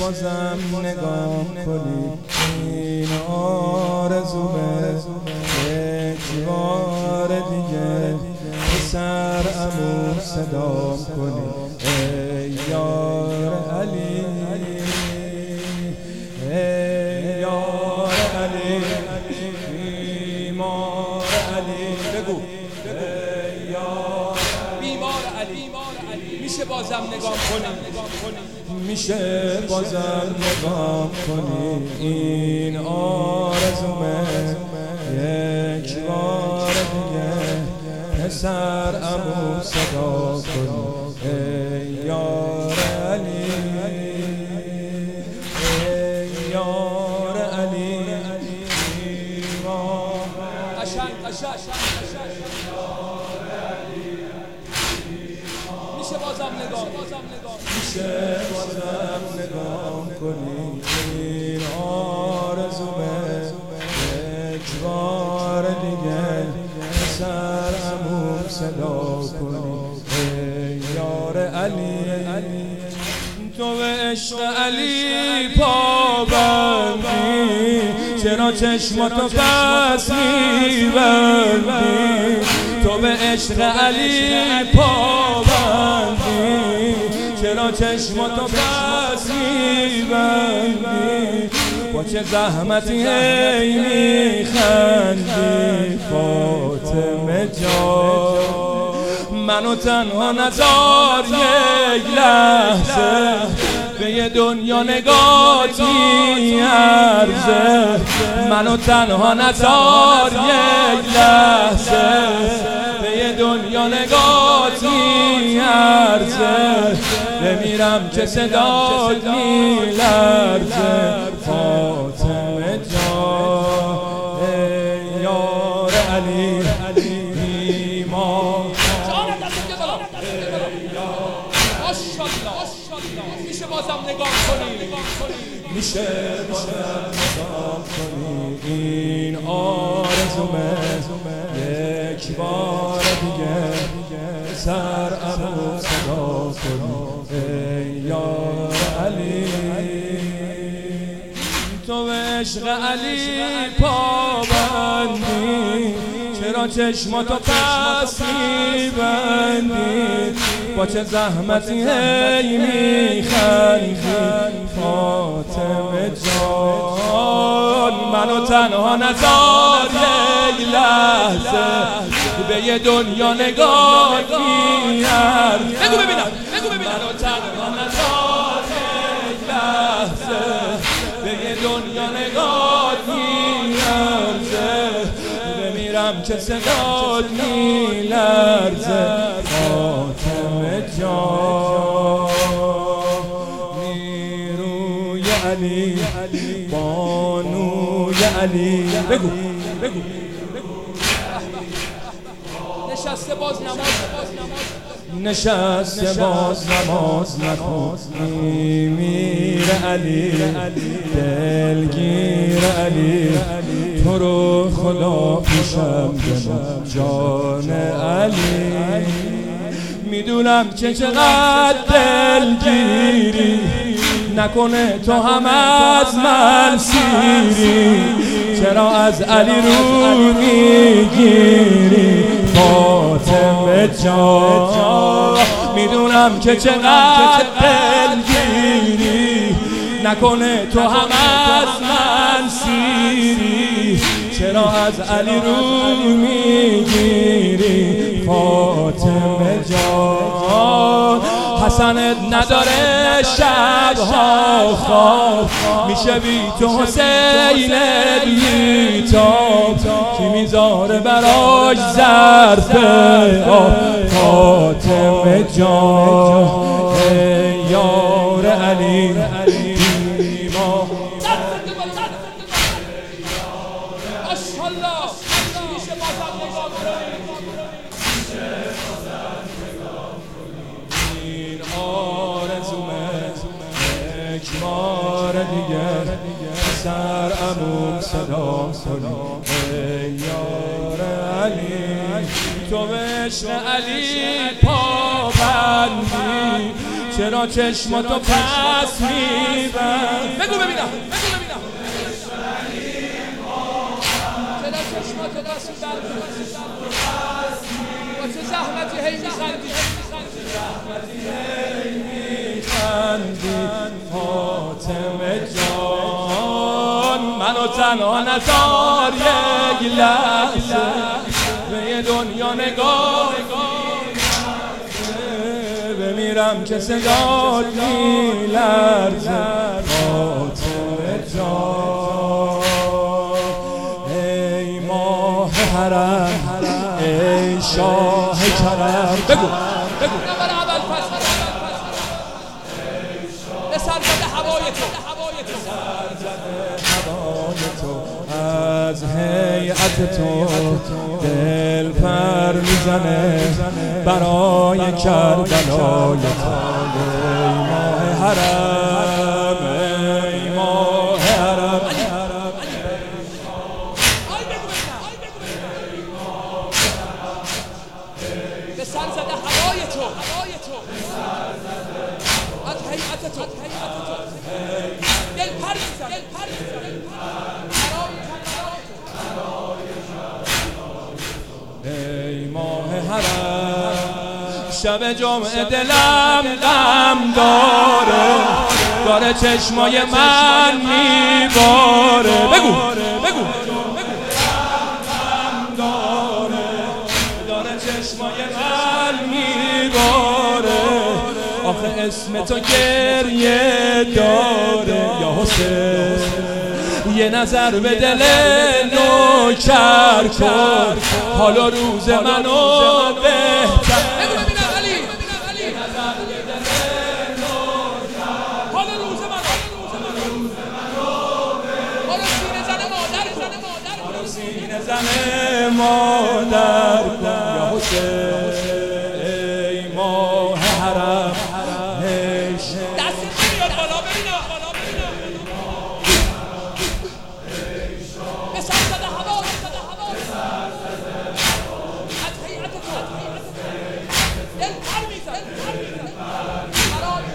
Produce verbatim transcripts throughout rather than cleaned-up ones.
بازم نگاه کنی این آرزومه یک بار دیگه سر عمو صدام کنی ای یار علی ای یار علی بیمار علی بگو ای یار بیمار علی میشه بازم نگاه کنی میشه بازم نگاه کنی این آرزومه یک بار دیگه پسر عمو صدا کنی ای یار علی ای یار علی قشنگ قشنگ میشه بازم نگاه میشه بازم نگاه کنی این آرزومه یک بار دیگه پسر عمو صدا کنی ای یار علی تو به عشق علی پابندی چرا چشماتو پس میبندی تو به عشق علی پابندی چرا چشماتو پس میبندی با چه زحمتی هی میخندی فاطمه جان منو تنها نذار یک لحظه به یه دنیا نگات میارزه منو تنها نذار یک لحظه به یه دنیا نگات میارزه بمیرم که صدات میلرزه فاطمه جان ای یار علی میشه بازم نگاه کنی میشه بازم نگاه کنی این آرزومه یک بار دیگه سر عمو صدا کنی ای یار علی تو به عشق علی پابندی چرا چشماتو پس میبندی با چه زحمتی هی میخندی فاطمه جان منو تنها نذار یک لحظه به یه دنیا نگاه میارزه بگو ببینم بگو ببینم منو تنها نذار یک لحظه به یه دنیا نگاه میارزه بمیرم که صدات میلرزه فاطمه جان نیروی علی بانوی علی بگو بگو نشسته باز نماز نشسته باز نماز نکن میمیر علی دلگیر علی تو رو خدا پیشم بمان جان علی میدونم که چقدر دلگیری نکنه تو هم از من سیری چرا از علی رو میگیری فاطمه جان میدونم که چقدر دلگیری نکنه تو هم از من سیری چرا از علی رو میگیری فاطمه جان حسنت نداره شبها خواب میشه بی تو حسین بیتاب کی میذاره براش ظرف فاطمه جان ای یار علی سر عمو صدا کنی ای یار علی تو به عشق علی پابندی چرا چشماتو پس میبند؟ بگو ببینم، بگو ببینم. چرا چشماتو پس میبند؟ با چه زحمتی هی میخندی؟ زحمتی هی میخندی فاطمه جان، منو تنها نذار یک لحظه به یه دنیا نگاه بمیرم که صدات میلرزه فاطمه جان. ای ماه حرم ای شاه کرم، بگو بگو نمبر اول پس به سر زده هوای تو، هوای تو از هیئت تو دل پر میزنه برای کربلای تو. ای ماه حرم ای ماه حرم، به سر زده هوای تو از هیئت تو دل پر میزنه ای ماه حرم شب جمعه دلم غم داره، داره چشمای من میباره. بگو بگو غم داره، داره چشمای من میباره. آخه اسم تو گریه داره یا حسین، یه نظر به دل نوکر کن حال و روز منو بهتر. بگو ببینم علی، حال روز منو حال سینه زن مادر کن، حال سینه زن مادر کن یا حسین. ای ماه حرم دست میاد بالا ببینم به سر زده هوا از هیئت تو دل پر میزنه برای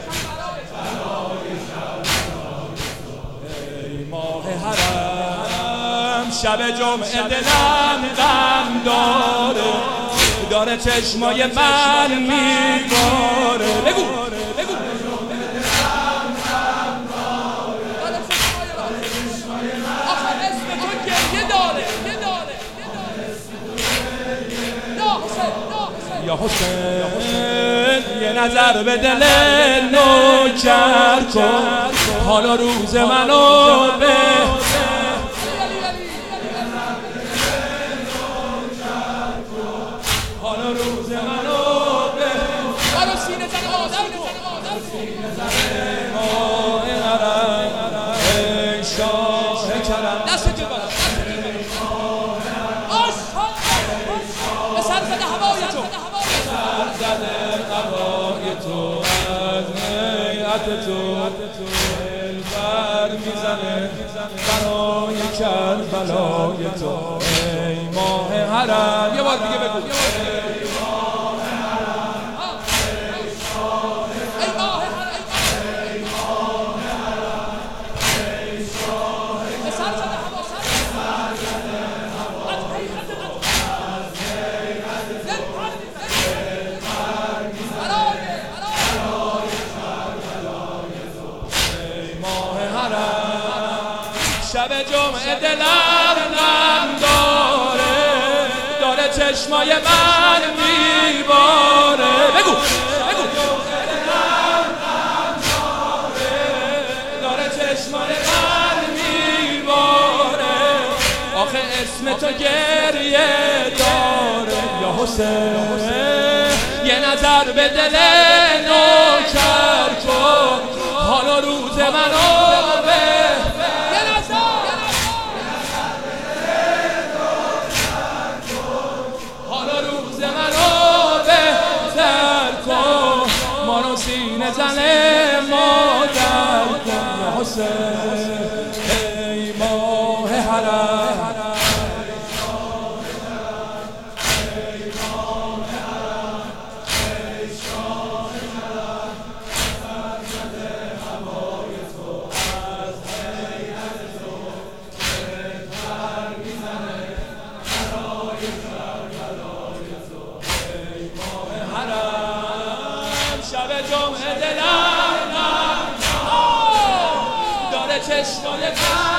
ای ماه حرم شب جمعه دلم غم داره، داره چشمای من میباره. بگو بگو آخه اسم تو گریه داره یا حسین، یه نظر به دل نوکر کن حال و روز منو بهتر. حال و روز منو بهتر. حالا سینه زن مادر کن، ماه حرم ای شاه کرم، دست تو بالا به سر زده هوای تو زده هوای تو از هیئت تو دل بر میزنه برای کربلای تو. ای ماه حرم یه بار دیگه بگو ای ماه حرم به سر زده هوا از هیئت دل پر میزنه ای ماه حرم شب جمعه دلم غم داره، داره چشمای من میباره. بگو بگو داره چشمای من میباره. آخه اسم تو گریه داره یا حسین، یه نظر به دل نوکر کن حال و روز منو بهتر. یه نظر حال و روز منو بهتر کن، ما رو سینه زن مادر کن یا حسین. ای ماه حرم حرم شب جمعه دلم داره چشمای